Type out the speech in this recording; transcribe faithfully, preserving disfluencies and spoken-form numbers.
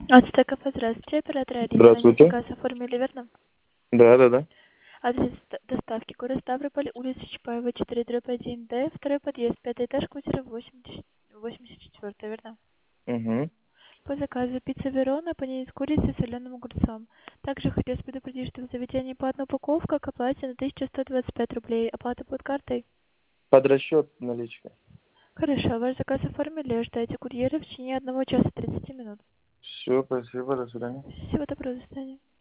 Ацтека, здравствуйте, оператор Алина. Здравствуйте. Заказ оформили, верно? Да, да, да. Адрес д- доставки: город Ставрополь, улица Чапаева, четыре, дробь один Д, второй подъезд, пятый этаж, квартира восемьдесят, восемьдесят четыре, верно? Угу. По заказу пицца Верона, панини с курицей, соленым огурцом. Также хотелось предупредить, что в заведении платная упаковка к оплате на тысяча сто двадцать пять рублей. Оплата будет картой. Под расчет наличка. Хорошо, ваш заказ оформили, ждайте курьера в течение одного часа тридцати минут. Все, спасибо, до свидания. Всего доброго, до свидания.